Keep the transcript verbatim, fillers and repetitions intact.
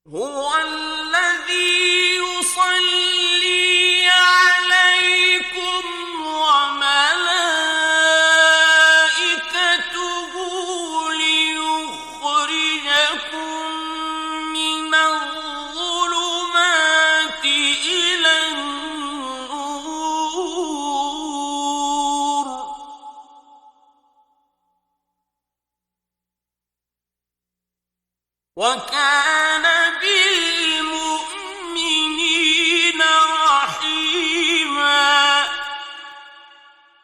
هو الذي يصلي عليكم وملائكته ليخرجكم من الظلمات إلى النور وكان